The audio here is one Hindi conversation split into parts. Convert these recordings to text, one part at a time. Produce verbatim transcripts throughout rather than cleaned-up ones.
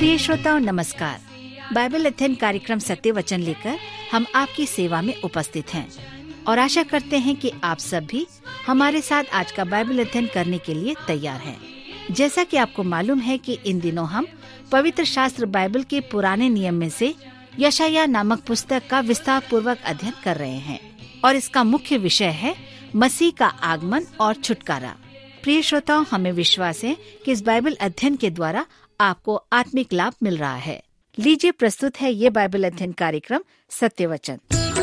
प्रिय श्रोताओं नमस्कार। बाइबल अध्ययन कार्यक्रम सत्य वचन लेकर हम आपकी सेवा में उपस्थित हैं और आशा करते हैं कि आप सब भी हमारे साथ आज का बाइबल अध्ययन करने के लिए तैयार हैं। जैसा कि आपको मालूम है कि इन दिनों हम पवित्र शास्त्र बाइबल के पुराने नियम में से यशायाह नामक पुस्तक का विस्तार पूर्वक अध्ययन कर रहे हैं और इसका मुख्य विषय है मसीह का आगमन और छुटकारा। प्रिय श्रोताओं, हमें विश्वास है कि इस बाइबल अध्ययन के द्वारा आपको आत्मिक लाभ मिल रहा है। लीजिए प्रस्तुत है ये बाइबल अध्ययन कार्यक्रम सत्य वचन।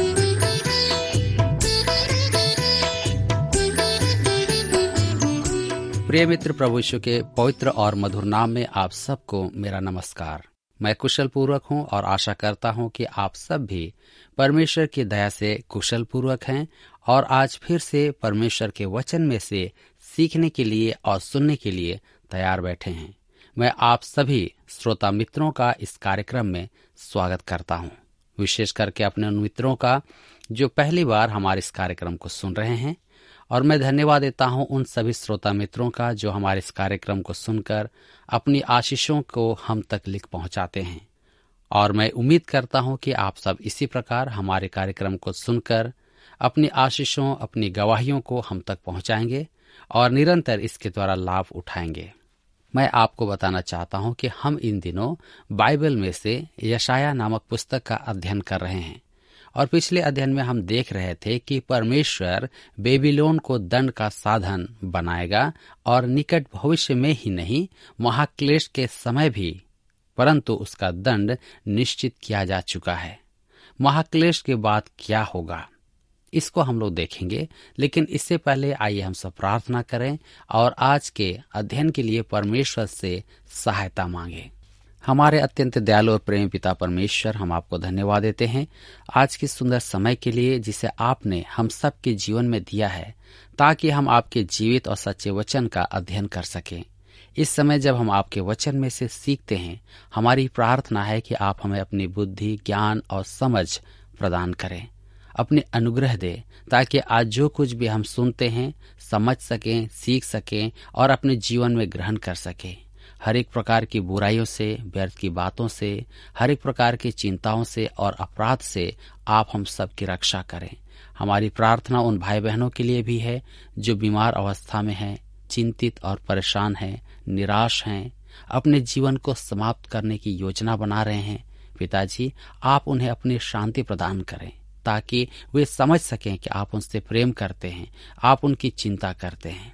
प्रिय मित्र, प्रभु यीशु के पवित्र और मधुर नाम में आप सबको मेरा नमस्कार। मैं कुशल पूर्वक हूँ और आशा करता हूँ कि आप सब भी परमेश्वर की दया से कुशल पूर्वक हैं और आज फिर से परमेश्वर के वचन में से सीखने के लिए और सुनने के लिए तैयार बैठे हैं। मैं आप सभी श्रोता मित्रों का इस कार्यक्रम में स्वागत करता हूं, विशेष करके अपने उन मित्रों का जो पहली बार हमारे इस कार्यक्रम को सुन रहे हैं। और मैं धन्यवाद देता हूं उन सभी श्रोता मित्रों का जो हमारे इस कार्यक्रम को सुनकर अपनी आशीषों को हम तक लिख पहुंचाते हैं। और मैं उम्मीद करता हूं कि आप सब इसी प्रकार हमारे कार्यक्रम को सुनकर अपनी आशीषों, अपनी गवाहियों को हम तक पहुंचाएंगे और निरंतर इसके द्वारा लाभ उठाएंगे। मैं आपको बताना चाहता हूं कि हम इन दिनों बाइबल में से यशायाह नामक पुस्तक का अध्ययन कर रहे हैं और पिछले अध्ययन में हम देख रहे थे कि परमेश्वर बेबीलोन को दंड का साधन बनाएगा और निकट भविष्य में ही नहीं, महाक्लेश के समय भी, परंतु उसका दंड निश्चित किया जा चुका है। महाक्लेश के बाद क्या होगा इसको हम लोग देखेंगे, लेकिन इससे पहले आइए हम सब प्रार्थना करें और आज के अध्ययन के लिए परमेश्वर से सहायता मांगे। हमारे अत्यंत दयालु और प्रेम पिता परमेश्वर, हम आपको धन्यवाद देते हैं आज के सुंदर समय के लिए जिसे आपने हम सब के जीवन में दिया है, ताकि हम आपके जीवित और सच्चे वचन का अध्ययन कर सकें। इस समय जब हम आपके वचन में से सीखते हैं, हमारी प्रार्थना है कि आप हमें अपनी बुद्धि, ज्ञान और समझ प्रदान करें, अपने अनुग्रह दे, ताकि आज जो कुछ भी हम सुनते हैं समझ सकें, सीख सकें और अपने जीवन में ग्रहण कर सकें। हर एक प्रकार की बुराइयों से, व्यर्थ की बातों से, हर एक प्रकार की चिंताओं से और अपराध से आप हम सब की रक्षा करें। हमारी प्रार्थना उन भाई बहनों के लिए भी है जो बीमार अवस्था में हैं, चिंतित और परेशान हैं, निराश हैं, अपने जीवन को समाप्त करने की योजना बना रहे हैं। पिताजी, आप उन्हें अपनी शांति प्रदान करें ताकि वे समझ सकें कि आप उनसे प्रेम करते हैं, आप उनकी चिंता करते हैं।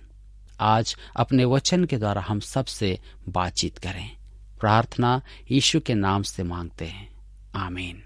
आज अपने वचन के द्वारा हम सबसे बातचीत करें। प्रार्थना यीशु के नाम से मांगते हैं, आमीन।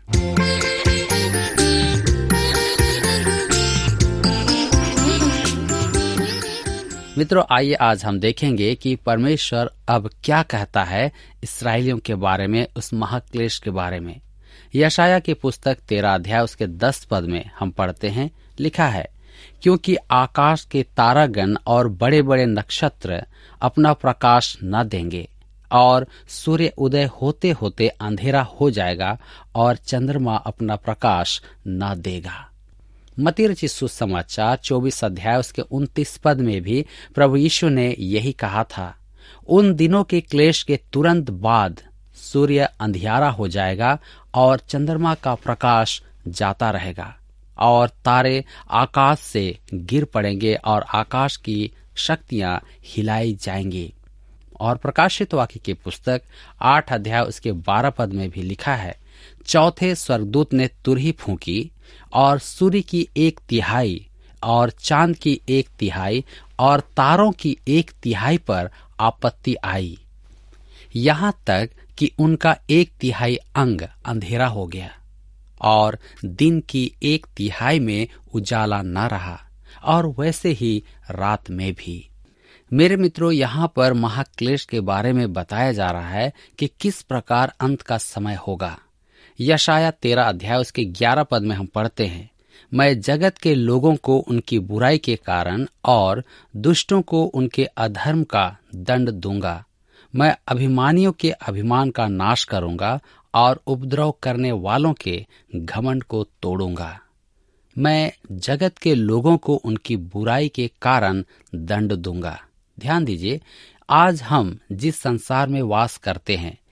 मित्रों, आइए आज हम देखेंगे कि परमेश्वर अब क्या कहता है इस्राएलियों के बारे में, उस महाक्लेश के बारे में। यशायाह की पुस्तक तेरह अध्याय उसके दस पद में हम पढ़ते हैं, लिखा है, क्योंकि आकाश के तारागण और बड़े बड़े नक्षत्र अपना प्रकाश न देंगे और सूर्य उदय होते होते अंधेरा हो जाएगा और चंद्रमा अपना प्रकाश न देगा। मत्ती रचित सुसमाचार चौबीस अध्याय उसके उनतीस पद में भी प्रभु यीशु ने यही कहा था, उन दिनों के क्लेश के तुरंत बाद सूर्य अंधियारा हो जाएगा और चंद्रमा का प्रकाश जाता रहेगा और तारे आकाश से गिर पड़ेंगे और आकाश की शक्तियां हिलाई जाएंगी। और प्रकाशित वाक्य की पुस्तक आठ अध्याय उसके बारह पद में भी लिखा है, चौथे स्वर्गदूत ने तुरही फूंकी और सूर्य की एक तिहाई और चांद की एक तिहाई और तारों की एक तिहाई पर आपत्ति आई, यहाँ तक कि उनका एक तिहाई अंग अंधेरा हो गया और दिन की एक तिहाई में उजाला न रहा और वैसे ही रात में भी। मेरे मित्रों, यहाँ पर महाक्लेश के बारे में बताया जा रहा है कि किस प्रकार अंत का समय होगा। यशायाह तेरह अध्याय उसके ग्यारह पद में हम पढ़ते हैं, मैं जगत के लोगों को उनकी बुराई के कारण और दुष्टों को उनके अधर्म का दंड दूंगा। मैं अभिमानियों के अभिमान का नाश करूंगा और उपद्रव करने वालों के घमंड को तोड़ूंगा। मैं जगत के लोगों को उनकी बुराई के कारण दंड दूंगा। ध्यान दीजिए, आज हम जिस संसार में वास करते हैं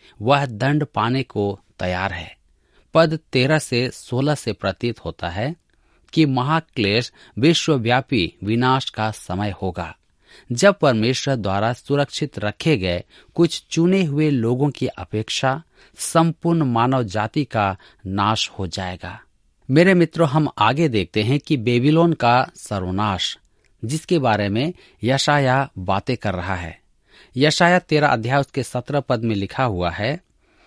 वह दंड पाने को तैयार है। पद तेरह से सोलह से प्रतीत होता है कि महाक्लेश विश्वव्यापी विनाश का समय होगा, जब परमेश्वर द्वारा सुरक्षित रखे गए कुछ चुने हुए लोगों की अपेक्षा संपूर्ण मानव जाति का नाश हो जाएगा। मेरे मित्रों, हम आगे देखते हैं कि बेबीलोन का सर्वनाश, जिसके बारे में यशाया बातें कर रहा है। यशाया तेरह अध्याय उसके सत्रह पद में लिखा हुआ है,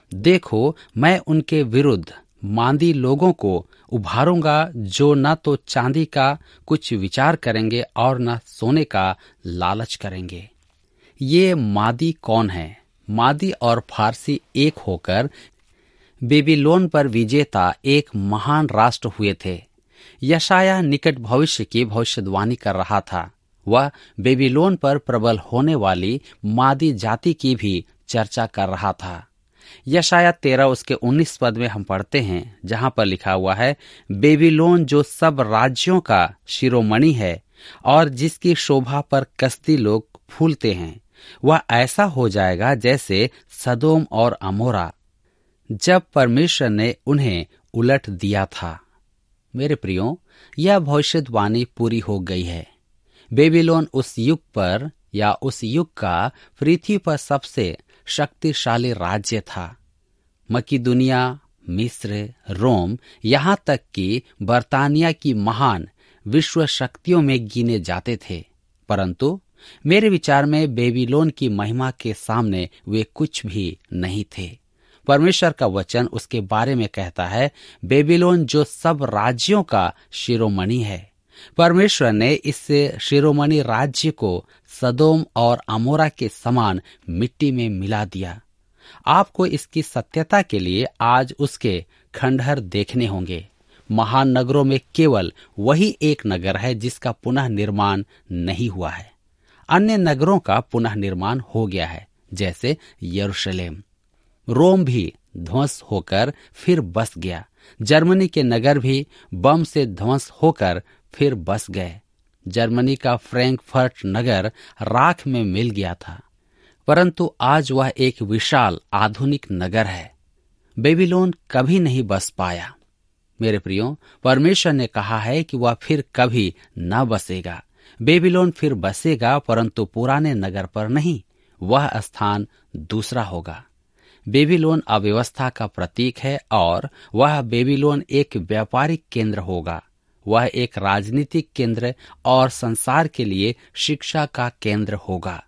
देखो मैं उनके विरुद्ध मांदी लोगों को उभारूंगा, जो न तो चांदी का कुछ विचार करेंगे और न सोने का लालच करेंगे। ये मादी कौन है? मादी और फारसी एक होकर बेबीलोन पर विजेता एक महान राष्ट्र हुए थे। यशाया निकट भविष्य की भविष्यवाणी कर रहा था। वह बेबीलोन पर प्रबल होने वाली मादी जाति की भी चर्चा कर रहा था। यशाया तेरह उसके उन्नीस पद में हम पढ़ते हैं, जहां पर लिखा हुआ है, बेबीलोन जो सब राज्यों का शिरोमणि है और जिसकी शोभा पर कसदी लोग फूलते हैं, वह ऐसा हो जाएगा जैसे सदोम और अमोरा, जब परमेश्वर ने उन्हें उलट दिया था। मेरे प्रियो, यह भविष्यवाणी पूरी हो गई है। बेबीलोन उस युग पर या उस युग का पृथ्वी पर सबसे शक्तिशाली राज्य था। मकीदुनिया, मिस्र, रोम, यहाँ तक कि बर्तानिया की महान विश्व शक्तियों में गिने जाते थे, परंतु मेरे विचार में बेबीलोन की महिमा के सामने वे कुछ भी नहीं थे। परमेश्वर का वचन उसके बारे में कहता है, बेबीलोन जो सब राज्यों का शिरोमणि है। परमेश्वर ने इस शिरोमणि राज्य को सदोम और अमोरा के समान मिट्टी में मिला दिया। आपको इसकी सत्यता के लिए आज उसके खंडहर देखने होंगे। महान नगरों में केवल वही एक नगर है जिसका पुनः निर्माण नहीं हुआ है। अन्य नगरों का पुनः निर्माण हो गया है, जैसे यरूशलेम। रोम भी ध्वंस होकर फिर बस गया। जर्मनी के नगर भी बम से ध्वंस होकर फिर बस गए। जर्मनी का फ्रैंकफर्ट नगर राख में मिल गया था, परंतु आज वह एक विशाल आधुनिक नगर है। बेबीलोन कभी नहीं बस पाया। मेरे प्रियो, परमेश्वर ने कहा है कि वह फिर कभी न बसेगा। बेबीलोन फिर बसेगा, परंतु पुराने नगर पर नहीं। वह स्थान दूसरा होगा। बेबीलोन अव्यवस्था का प्रतीक है और वह बेबीलोन एक व्यापारिक केंद्र होगा। वह एक राजनीतिक केंद्र और संसार के लिए शिक्षा का केंद्र होगा।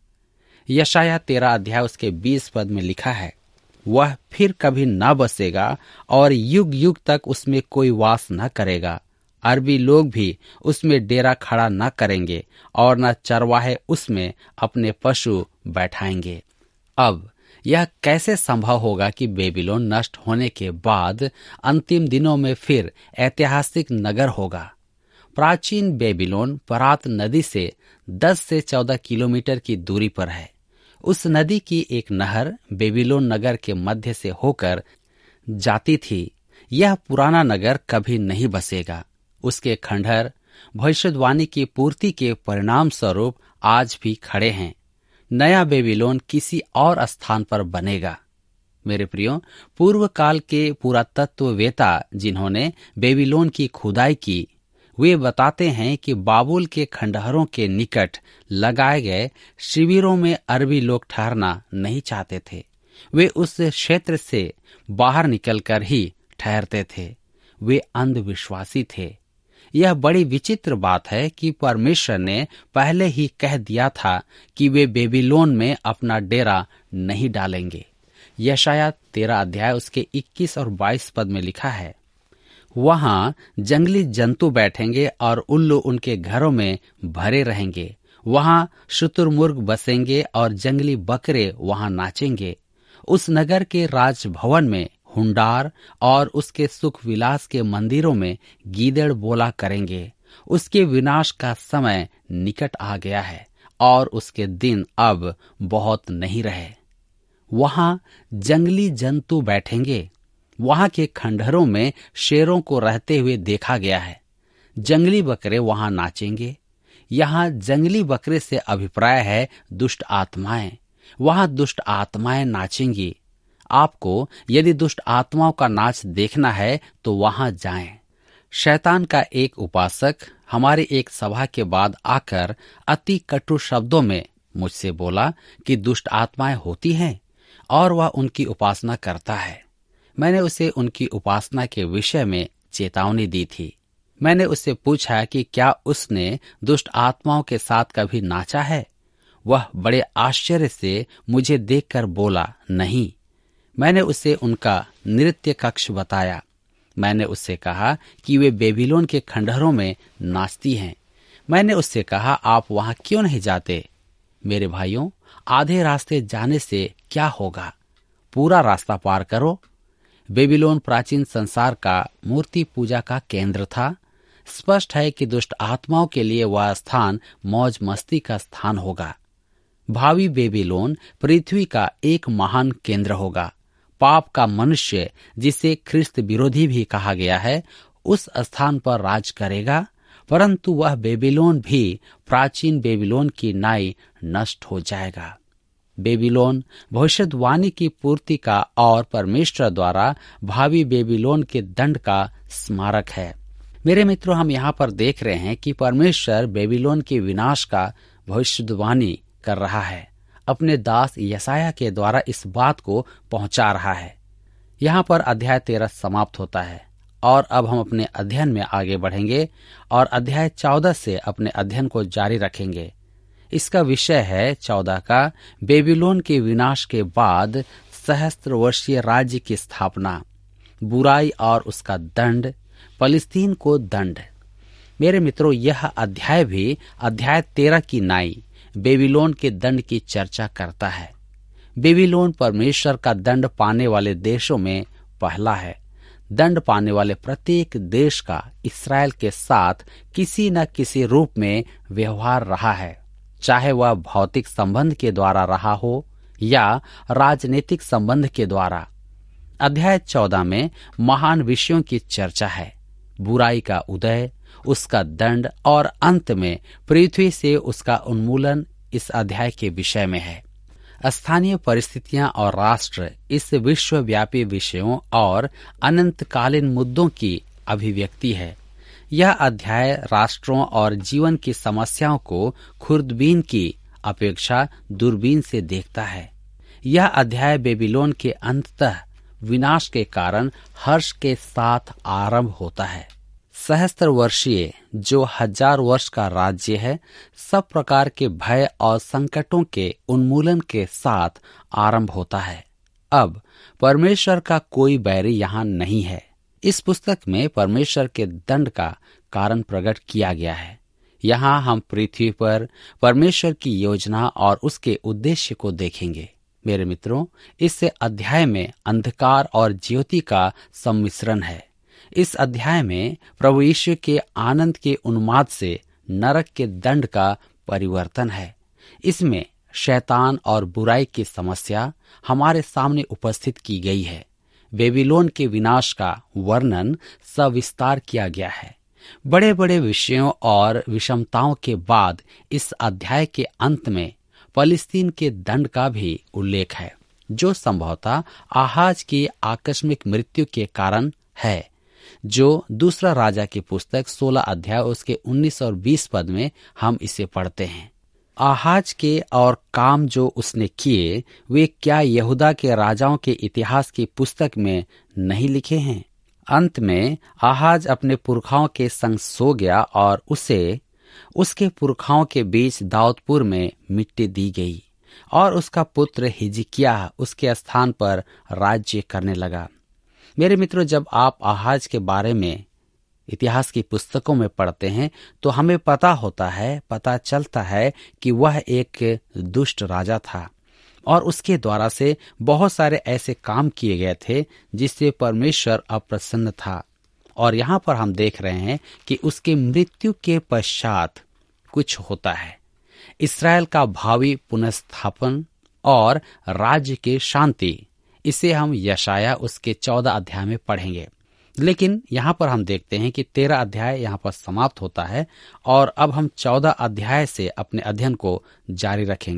यशाया तेरह अध्याय उसके बीस पद में लिखा है, वह फिर कभी न बसेगा और युग युग तक उसमें कोई वास न करेगा। अरबी लोग भी उसमें डेरा खड़ा न करेंगे और न चरवाहे उसमें अपने पशु बैठाएंगे। अब यह कैसे संभव होगा कि बेबीलोन नष्ट होने के बाद अंतिम दिनों में फिर ऐतिहासिक नगर होगा? प्राचीन बेबीलोन फरात नदी से दस से चौदह किलोमीटर की दूरी पर है। उस नदी की एक नहर बेबीलोन नगर के मध्य से होकर जाती थी। यह पुराना नगर कभी नहीं बसेगा। उसके खंडहर भविष्यवाणी की पूर्ति के परिणाम स्वरूप आज भी खड़े हैं। नया बेबीलोन किसी और स्थान पर बनेगा। मेरे प्रियो, पूर्व काल के पुरातत्ववेता जिन्होंने बेबीलोन की खुदाई की, वे बताते हैं कि बाबुल के खंडहरों के निकट लगाए गए शिविरों में अरबी लोग ठहरना नहीं चाहते थे। वे उस क्षेत्र से बाहर निकलकर ही ठहरते थे। वे अंधविश्वासी थे। यह बड़ी विचित्र बात है कि परमेश्वर ने पहले ही कह दिया था कि वे बेबीलोन में अपना डेरा नहीं डालेंगे। यशाया तेरह अध्याय उसके इक्कीस और बाईस पद में लिखा है, वहां जंगली जंतु बैठेंगे और उल्लू उनके घरों में भरे रहेंगे। वहां शुतुरमुर्ग बसेंगे और जंगली बकरे वहां नाचेंगे। उस नगर के राजभवन में हुंडार और उसके सुख विलास के मंदिरों में गीदड़ बोला करेंगे। उसके विनाश का समय निकट आ गया है और उसके दिन अब बहुत नहीं रहे। वहां जंगली जंतु बैठेंगे। वहां के खंडहरों में शेरों को रहते हुए देखा गया है। जंगली बकरे वहां नाचेंगे। यहाँ जंगली बकरे से अभिप्राय है दुष्ट आत्माएं। वहां दुष्ट आत्माएं नाचेंगी। आपको यदि दुष्ट आत्माओं का नाच देखना है तो वहां जाएं। शैतान का एक उपासक हमारी एक सभा के बाद आकर अति कटु शब्दों में मुझसे बोला कि दुष्ट आत्माएं होती हैं और वह उनकी उपासना करता है। मैंने उसे उनकी उपासना के विषय में चेतावनी दी थी। मैंने उससे पूछा कि क्या उसने दुष्ट आत्माओं के साथ कभी नाचा है। वह बड़े आश्चर्य से मुझे देखकर बोला, नहीं। मैंने उसे उनका नृत्य कक्ष बताया। मैंने उससे कहा कि वे बेबीलोन के खंडहरों में नाचती हैं। मैंने उससे कहा, आप वहां क्यों नहीं जाते? मेरे भाइयों, आधे रास्ते जाने से क्या होगा, पूरा रास्ता पार करो। बेबीलोन प्राचीन संसार का मूर्ति पूजा का केंद्र था। स्पष्ट है कि दुष्ट आत्माओं के लिए वह स्थान मौज मस्ती का स्थान होगा। भावी बेबीलोन पृथ्वी का एक महान केंद्र होगा। पाप का मनुष्य, जिसे ख्रिस्त विरोधी भी कहा गया है, उस स्थान पर राज करेगा, परंतु वह बेबीलोन भी प्राचीन बेबीलोन की नाई नष्ट हो जाएगा। बेबीलोन भविष्यवाणी की पूर्ति का और परमेश्वर द्वारा भावी बेबीलोन के दंड का स्मारक है। मेरे मित्रों, हम यहाँ पर देख रहे हैं कि परमेश्वर बेबीलोन के विनाश का भविष्यवाणी कर रहा है। अपने दास यशाया के द्वारा इस बात को पहुंचा रहा है। यहाँ पर अध्याय तेरह समाप्त होता है और अब हम अपने अध्ययन में आगे बढ़ेंगे और अध्याय चौदह से अपने अध्ययन को जारी रखेंगे। इसका विषय है चौदह का बेबीलोन के विनाश के बाद सहस्त्र वर्षीय राज्य की स्थापना, बुराई और उसका दंड, फलिस्तीन को दंड। मेरे मित्रों, यह अध्याय भी अध्याय तेरह की नाई बेबीलोन के दंड की चर्चा करता है। बेबीलोन परमेश्वर का दंड पाने वाले देशों में पहला है। दंड पाने वाले प्रत्येक देश का इस्राएल के साथ किसी न किसी रूप में व्यवहार रहा है, चाहे वह भौतिक संबंध के द्वारा रहा हो या राजनीतिक संबंध के द्वारा। अध्याय चौदह में महान विषयों की चर्चा है। बुराई का उदय, उसका दंड और अंत में पृथ्वी से उसका उन्मूलन इस अध्याय के विषय में है। स्थानीय परिस्थितियां और राष्ट्र इस विश्वव्यापी विषयों और अनंतकालीन मुद्दों की अभिव्यक्ति है। यह अध्याय राष्ट्रों और जीवन की समस्याओं को खुर्दबीन की अपेक्षा दूरबीन से देखता है। यह अध्याय बेबीलोन के अंततः विनाश के कारण हर्ष के साथ आरंभ होता है। सहस्त्र वर्षीय जो हजार वर्ष का राज्य है, सब प्रकार के भय और संकटों के उन्मूलन के साथ आरंभ होता है। अब परमेश्वर का कोई बैरी यहाँ नहीं है। इस पुस्तक में परमेश्वर के दंड का कारण प्रकट किया गया है। यहाँ हम पृथ्वी पर परमेश्वर की योजना और उसके उद्देश्य को देखेंगे। मेरे मित्रों, इस अध्याय में अंधकार और ज्योति का सम्मिश्रण है। इस अध्याय में प्रभु यीशु के आनंद के उन्माद से नरक के दंड का परिवर्तन है। इसमें शैतान और बुराई की समस्या हमारे सामने उपस्थित की गई है। बेबीलोन के विनाश का वर्णन सविस्तार किया गया है। बड़े बड़े विषयों और विषमताओं के बाद इस अध्याय के अंत में फलिस्तीन के दंड का भी उल्लेख है, जो संभवतः आहाज की आकस्मिक मृत्यु के कारण है, जो दूसरा राजा की पुस्तक सोलह अध्याय उसके उन्नीस और बीस पद में हम इसे पढ़ते हैं। आहाज के और काम जो उसने किए, वे क्या यहूदा के राजाओं के इतिहास की पुस्तक में नहीं लिखे हैं? अंत में आहाज अपने पुरखाओं के संग सो गया और उसे उसके पुरखाओं के बीच दाऊदपुर में मिट्टी दी गई और उसका पुत्र हिजकिय्याह उसके स्थान पर राज्य करने लगा। मेरे मित्रों, जब आप आहाज के बारे में इतिहास की पुस्तकों में पढ़ते हैं तो हमें पता होता है, पता चलता है कि वह एक दुष्ट राजा था और उसके द्वारा से बहुत सारे ऐसे काम किए गए थे जिससे परमेश्वर अप्रसन्न था। और यहाँ पर हम देख रहे हैं कि उसके मृत्यु के पश्चात कुछ होता है। इस्राएल का भावी पुनर्स्थापन और राज्य की शांति, इसे हम यशाया उसके चौदह अध्याय में पढ़ेंगे। लेकिन यहाँ पर हम देखते हैं कि तेरह अध्याय यहाँ पर समाप्त होता है और अब हम चौदह अध्याय से अपने अध्ययन को जारी रखेंगे।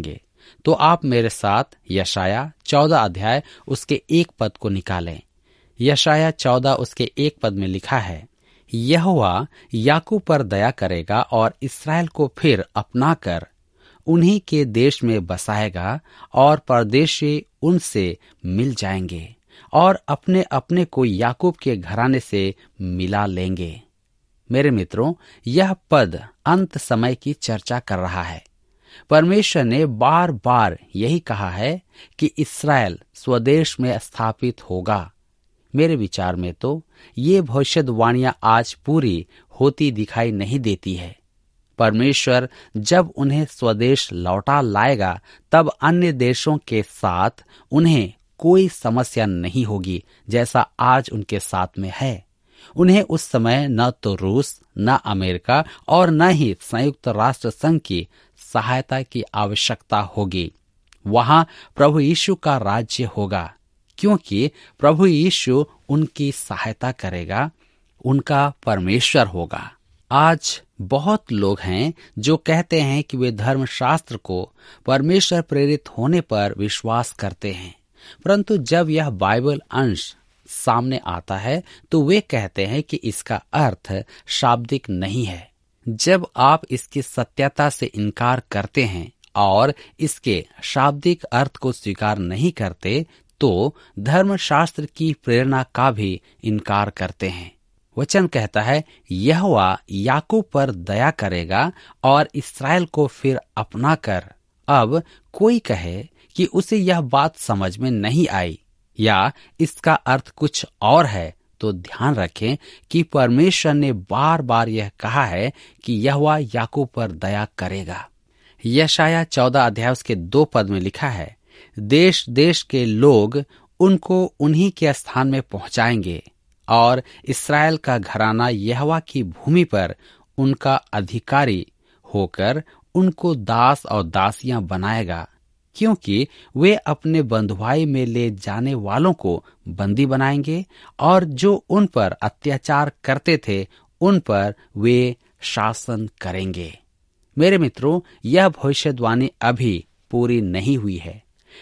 तो आप मेरे साथ यशाया चौदह अध्याय उसके एक पद को निकालें। यशाया चौदह उसके एक पद में लिखा है, यहोवा याकूब पर दया करेगा और इस्राएल को फिर अपना कर उन्हीं के देश में बसाएगा और परदेशी उनसे मिल जाएंगे और अपने अपने को याकूब के घराने से मिला लेंगे। मेरे मित्रों, यह पद अंत समय की चर्चा कर रहा है। परमेश्वर ने बार बार यही कहा है कि इस्राएल स्वदेश में स्थापित होगा। मेरे विचार में तो ये भविष्यवाणियां आज पूरी होती दिखाई नहीं देती है। परमेश्वर जब उन्हें स्वदेश लौटा लाएगा तब अन्य देशों के साथ उन्हें कोई समस्या नहीं होगी, जैसा आज उनके साथ में है। उन्हें उस समय न तो रूस, न अमेरिका और न ही संयुक्त राष्ट्र संघ की सहायता की आवश्यकता होगी। वहां प्रभु यीशु का राज्य होगा, क्योंकि प्रभु यीशु उनकी सहायता करेगा, उनका परमेश्वर होगा। आज बहुत लोग हैं जो कहते हैं कि वे धर्मशास्त्र को परमेश्वर प्रेरित होने पर विश्वास करते हैं, परंतु जब यह बाइबल अंश सामने आता है तो वे कहते हैं कि इसका अर्थ शाब्दिक नहीं है। जब आप इसकी सत्यता से इनकार करते हैं और इसके शाब्दिक अर्थ को स्वीकार नहीं करते तो धर्मशास्त्र की प्रेरणा का भी इनकार करते हैं। वचन कहता है, यहोवा याकूब पर दया करेगा और इस्राएल को फिर अपना कर। अब कोई कहे कि उसे यह बात समझ में नहीं आई या इसका अर्थ कुछ और है, तो ध्यान रखें कि परमेश्वर ने बार बार यह कहा है कि यहोवा याकूब पर दया करेगा। यशाया चौदह अध्याय उसके दो पद में लिखा है, देश देश के लोग उनको उन्हीं के स्थान में पहुंचाएंगे और इस्राएल का घराना यहोवा की भूमि पर उनका अधिकारी होकर उनको दास और दासियां बनाएगा, क्योंकि वे अपने बंधुआई में ले जाने वालों को बंदी बनाएंगे और जो उन पर अत्याचार करते थे उन पर वे शासन करेंगे। मेरे मित्रों, यह भविष्यवाणी अभी पूरी नहीं हुई है।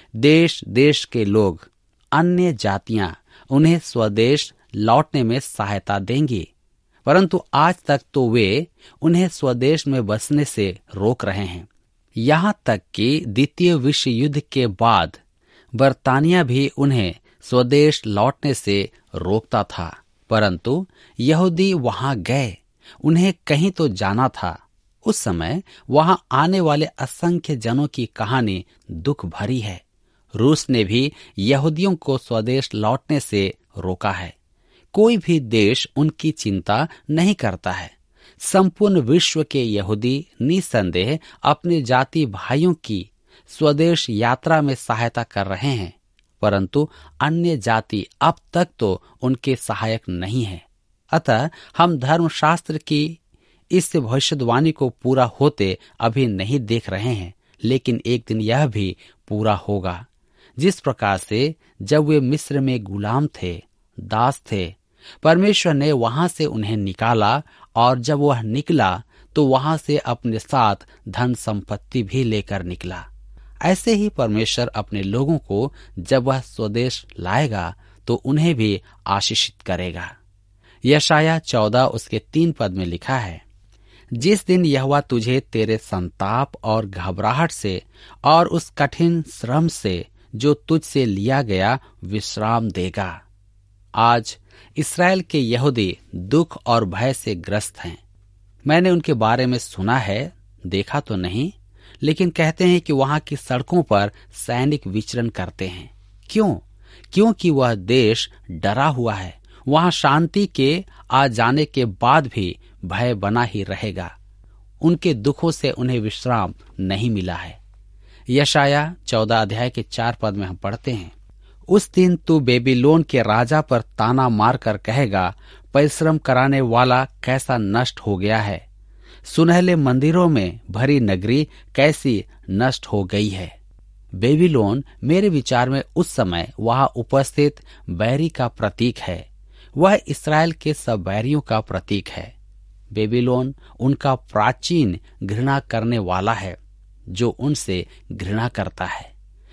देश देश के लोग, अन्य जातियां उन्हें स्वदेश लौटने में सहायता देंगी, परंतु आज तक तो वे उन्हें स्वदेश में बसने से रोक रहे हैं। यहाँ तक कि द्वितीय विश्व युद्ध के बाद बर्तानिया भी उन्हें स्वदेश लौटने से रोकता था, परंतु यहूदी वहां गए, उन्हें कहीं तो जाना था। उस समय वहां आने वाले असंख्य जनों की कहानी दुख भरी है। रूस ने भी यहूदियों को स्वदेश लौटने से रोका है। कोई भी देश उनकी चिंता नहीं करता है। संपूर्ण विश्व के यहूदी निसंदेह अपने जाति भाइयों की स्वदेश यात्रा में सहायता कर रहे हैं, परंतु अन्य जाति अब तक तो उनके सहायक नहीं है। अतः हम धर्मशास्त्र की इस भविष्यवाणी को पूरा होते अभी नहीं देख रहे हैं, लेकिन एक दिन यह भी पूरा होगा। जिस प्रकार से जब वे मिस्र में गुलाम थे, दास थे, परमेश्वर ने वहां से उन्हें निकाला और जब वह निकला तो वहां से अपने साथ धन संपत्ति भी लेकर निकला। ऐसे ही परमेश्वर अपने लोगों को जब वह स्वदेश लाएगा तो उन्हें भी आशीषित करेगा। यशाया चौदह उसके तीन पद में लिखा है, जिस दिन यहोवा तुझे तेरे संताप और घबराहट से और उस कठिन श्रम से जो तुझसे लिया गया विश्राम देगा। आज इस्राएल के यहूदी दुख और भय से ग्रस्त हैं। मैंने उनके बारे में सुना है, देखा तो नहीं, लेकिन कहते हैं कि वहां की सड़कों पर सैनिक विचरण करते हैं। क्यों? क्योंकि वह देश डरा हुआ है। वहां शांति के आ जाने के बाद भी भय बना ही रहेगा। उनके दुखों से उन्हें विश्राम नहीं मिला है। यशाया चौदह अध्याय के चार पद में हम पढ़ते हैं, उस दिन तू बेबीलोन के राजा पर ताना मारकर कहेगा, परिश्रम कराने वाला कैसा नष्ट हो गया है, सुनहले मंदिरों में भरी नगरी कैसी नष्ट हो गई है। बेबीलोन मेरे विचार में उस समय वहां उपस्थित बैरी का प्रतीक है। वह इस्राएल के सब बैरियों का प्रतीक है। बेबीलोन उनका प्राचीन घृणा करने वाला है। जो उनसे घृणा करता है।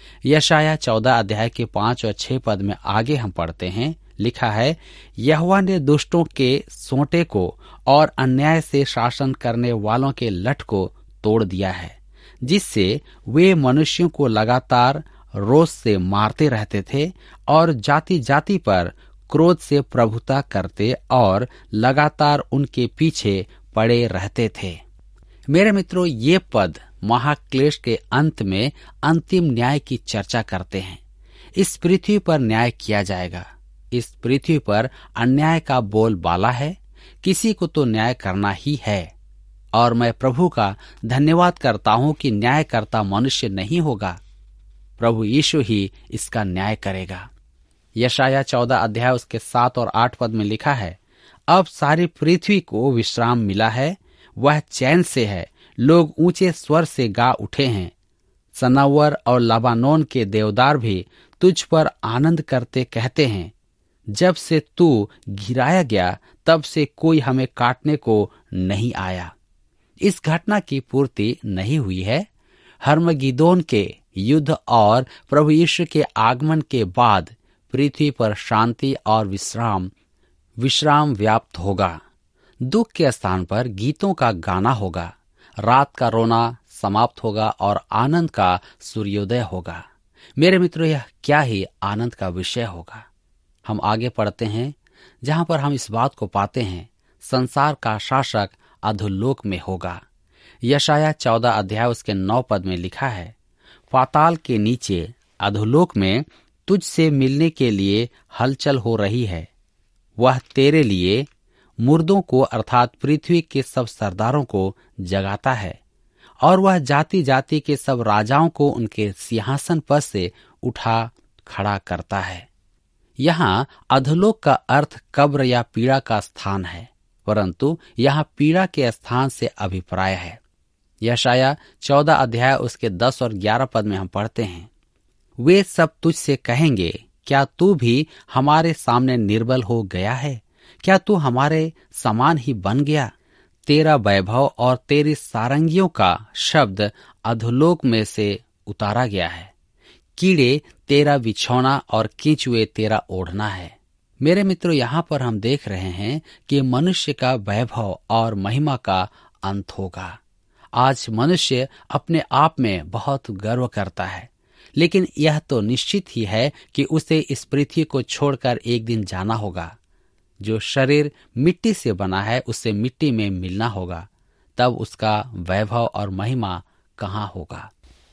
यशाया चौदह अध्याय के पांच और छह पद में आगे हम पढ़ते हैं, लिखा है, यहोवा ने दुष्टों के सोंटे को और अन्याय से शासन करने वालों के लठ को तोड़ दिया है, जिससे वे मनुष्यों को लगातार रोष से मारते रहते थे और जाति जाति पर क्रोध से प्रभुता करते और लगातार उनके पीछे पड़े रहते थे। मेरे मित्रों, ये पद महाक्लेश के अंत में अंतिम न्याय की चर्चा करते हैं। इस पृथ्वी पर न्याय किया जाएगा। इस पृथ्वी पर अन्याय का बोलबाला है। किसी को तो न्याय करना ही है और मैं प्रभु का धन्यवाद करता हूं कि न्यायकर्ता मनुष्य नहीं होगा, प्रभु यीशु ही इसका न्याय करेगा। यशाया चौदह अध्याय उसके सात और आठ पद में लिखा है, अब सारी पृथ्वी को विश्राम मिला है, वह चैन से है, लोग ऊंचे स्वर से गा उठे हैं। सनौर और लबानोन के देवदार भी तुझ पर आनंद करते कहते हैं, जब से तू गिराया गया तब से कोई हमें काटने को नहीं आया। इस घटना की पूर्ति नहीं हुई है। हर्मगिदोन के युद्ध और प्रभु यीशु के आगमन के बाद पृथ्वी पर शांति और विश्राम विश्राम व्याप्त होगा। दुख के स्थान पर गीतों का गाना होगा, रात का रोना समाप्त होगा और आनंद का सूर्योदय होगा। मेरे मित्रों, यह क्या ही आनंद का विषय होगा। हम आगे पढ़ते हैं, जहां पर हम इस बात को पाते हैं, संसार का शासक अधोलोक में होगा। यशाया चौदह अध्याय उसके नौ पद में लिखा है, पाताल के नीचे अधोलोक में तुझसे मिलने के लिए हलचल हो रही है। वह तेरे लिए मुर्दों को अर्थात पृथ्वी के सब सरदारों को जगाता है और वह जाति जाति के सब राजाओं को उनके सिंहासन पर से उठा खड़ा करता है। यहाँ अधोलोक का अर्थ कब्र या पीड़ा का स्थान है, परंतु यहाँ पीड़ा के स्थान से अभिप्राय है। यशाया चौदह अध्याय उसके दस और ग्यारह पद में हम पढ़ते हैं, वे सब तुझसे कहेंगे, क्या तू भी हमारे सामने निर्बल हो गया है? क्या तू हमारे समान ही बन गया? तेरा वैभव और तेरी सारंगियों का शब्द अधोलोक में से उतारा गया है। कीड़े तेरा बिछौना और कीचुए तेरा ओढ़ना है। मेरे मित्रों, यहाँ पर हम देख रहे हैं कि मनुष्य का वैभव और महिमा का अंत होगा। आज मनुष्य अपने आप में बहुत गर्व करता है, लेकिन यह तो निश्चित ही है कि उसे इस पृथ्वी को छोड़कर एक दिन जाना होगा। जो शरीर मिट्टी से बना है उससे मिट्टी में मिलना होगा, तब उसका वैभव और महिमा कहाँ होगा।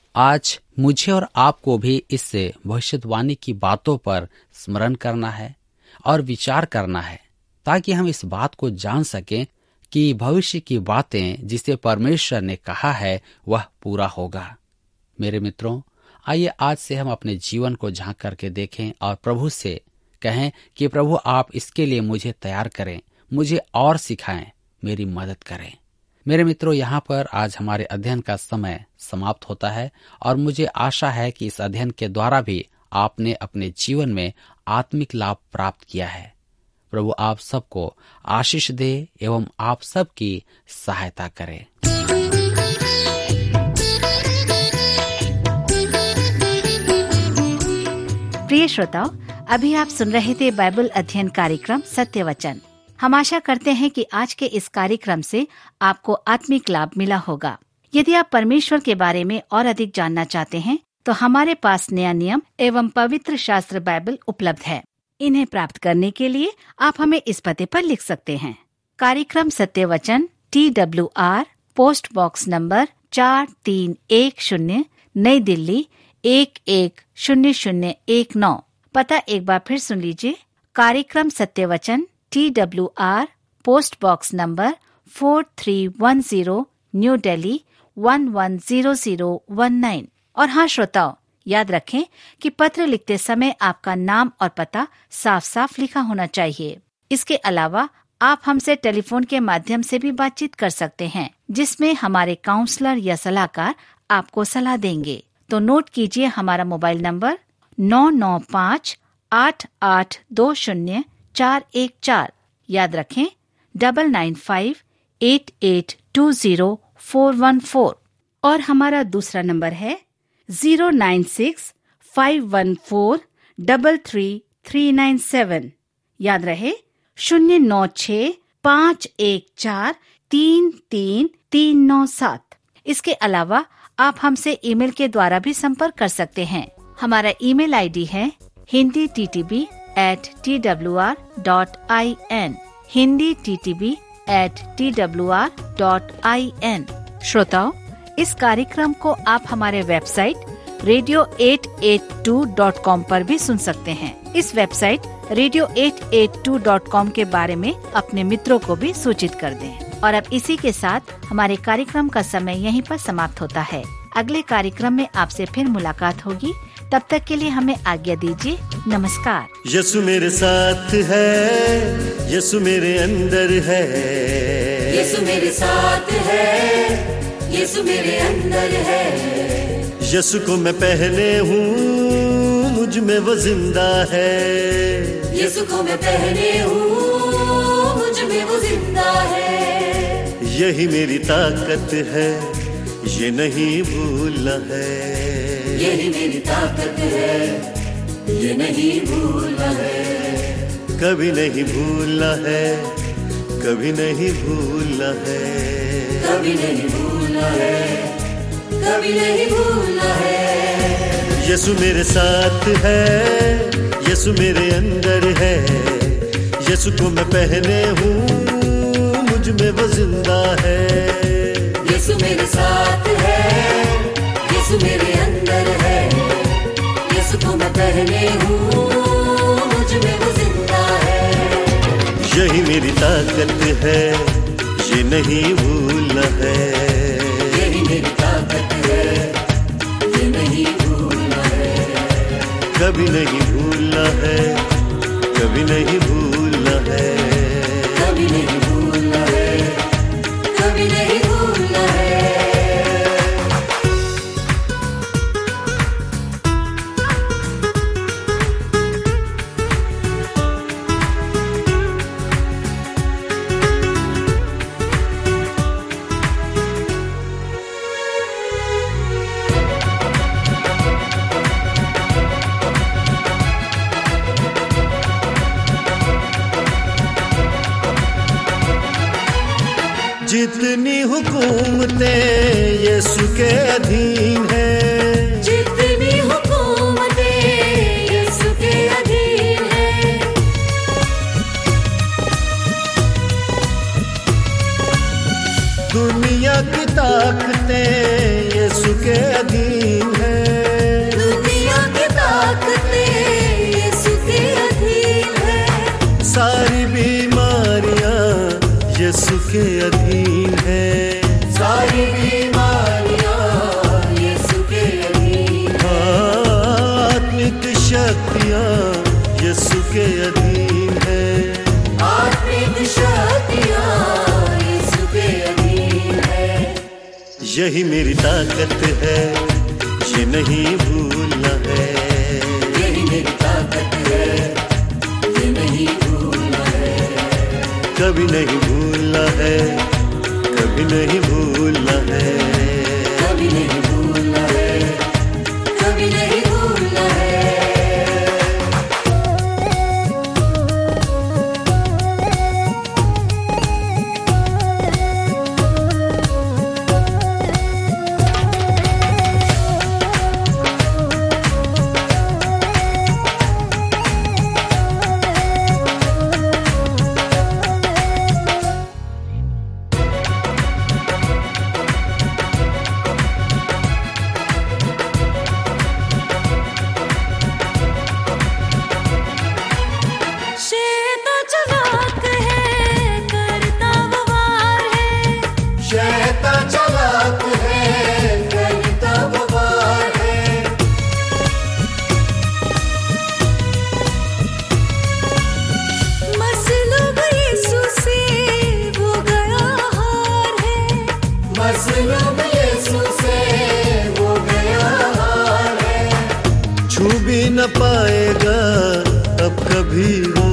आज मुझे और आपको भी इससे भविष्यवाणी की बातों पर स्मरण करना है और विचार करना है, ताकि हम इस बात को जान सकें कि भविष्य की बातें जिसे परमेश्वर ने कहा है वह पूरा होगा। मेरे मित्रों, आइए आज से हम अपने जीवन को झांक करके देखें और प्रभु से कहें कि प्रभु आप इसके लिए मुझे तैयार करें, मुझे और सिखाएं, मेरी मदद करें। मेरे मित्रों, यहाँ पर आज हमारे अध्ययन का समय समाप्त होता है और मुझे आशा है कि इस अध्ययन के द्वारा भी आपने अपने जीवन में आत्मिक लाभ प्राप्त किया है। प्रभु आप सबको आशीष दे एवं आप सबकी सहायता करे। प्रिय श्रोताओ, अभी आप सुन रहे थे बाइबल अध्ययन कार्यक्रम सत्य वचन। हम आशा करते हैं कि आज के इस कार्यक्रम से आपको आत्मिक लाभ मिला होगा। यदि आप परमेश्वर के बारे में और अधिक जानना चाहते हैं, तो हमारे पास नया नियम एवं पवित्र शास्त्र बाइबल उपलब्ध है। इन्हें प्राप्त करने के लिए आप हमें इस पते पर लिख सकते हैं। कार्यक्रम सत्य वचन, T W R, post box number चार तीन एक शून्य, नई दिल्ली एक एक शून्य शून्य एक नौ। पता एक बार फिर सुन लीजिए। कार्यक्रम सत्य वचन, T W R, post box number four three one zero, New Delhi one one zero zero one nine. और हाँ श्रोताओ, याद रखें कि पत्र लिखते समय आपका नाम और पता साफ साफ लिखा होना चाहिए। इसके अलावा आप हमसे टेलीफोन के माध्यम से भी बातचीत कर सकते हैं, जिसमें हमारे काउंसलर या सलाहकार आपको सलाह देंगे। तो नोट कीजिए हमारा मोबाइल नंबर नौ नौ पाँच आठ आठ दो शून्य चार एक चार। याद रखें double nine five eight eight two zero four one four. और हमारा दूसरा नंबर है zero nine six five one four double three three nine seven. याद रहे शून्य नौ छ पाँच एक चार तीन तीन तीन नौ सात। इसके अलावा आप हमसे ईमेल के द्वारा भी संपर्क कर सकते हैं। हमारा ईमेल आईडी है Hindi T T B at T W R dot I N, Hindi T T B at T W R dot I N. श्रोताओ, इस कार्यक्रम को आप हमारे website radio eight eight two dot com पर भी सुन सकते हैं। इस website radio eight eight two dot com के बारे में अपने मित्रों को भी सूचित कर दें। और अब इसी के साथ हमारे कार्यक्रम का समय यहीं पर समाप्त होता है। अगले कार्यक्रम में आपसे फिर मुलाकात होगी। तब तक के लिए हमें आज्ञा दीजिए। नमस्कार। यीशु मेरे साथ है, यीशु मेरे अंदर है, यीशु मेरे साथ है, यीशु मेरे अंदर है। यीशु को मैं पहने हूँ, मुझ में वो जिंदा है। यीशु को मैं पहने हूँ, मुझ में वो जिंदा है। यही मेरी ताकत है, ये नहीं भूलना है। यही मेरी ताकत है, ये नहीं भूलना है। कभी नहीं भूलना है, कभी नहीं भूलना है, कभी नहीं भूलना है, कभी नहीं भूलना है। यीशु मेरे साथ है, यीशु मेरे अंदर है। यीशु को मैं पहने हूँ, मुझ में वो जिंदा है। यीशु मेरे साथ है, यीशु मेरे अंदर है। यीशु को मैं पहने हूँ, मुझ में वो जिंदा है। यही मेरी ताकत है, ये नहीं भूलना है। यही मेरी ताकत है, ये नहीं भूलना है। कभी नहीं भूलना है, कभी नहीं भूलना है, कभी नहीं भूलना है, कभी नहीं भूलना है। जितनी हुकूमतें यीशु के अधीन है, जितनी हुकूमतें यीशु के अधीन है। दुनिया की ताकतें यीशु के अधीन है। दुनिया की ताकतें यीशु के अधीन है। सारी बीमारियां यीशु के अधीन है। सारी बीमारियां यीशु के अधीन है। आत्मिक शक्तियां यीशु के अधीन है। आत्मिक शक्तियां यीशु के अधीन है। यही मेरी ताकत है, ये नहीं भूलना है। यही मेरी ताकत है, ये नहीं भूलना है। कभी नहीं भूलना है, कभी नहीं भूलना है, कभी नहीं भूलना है, कभी नहीं भूलना है। न पाएगा अब कभी।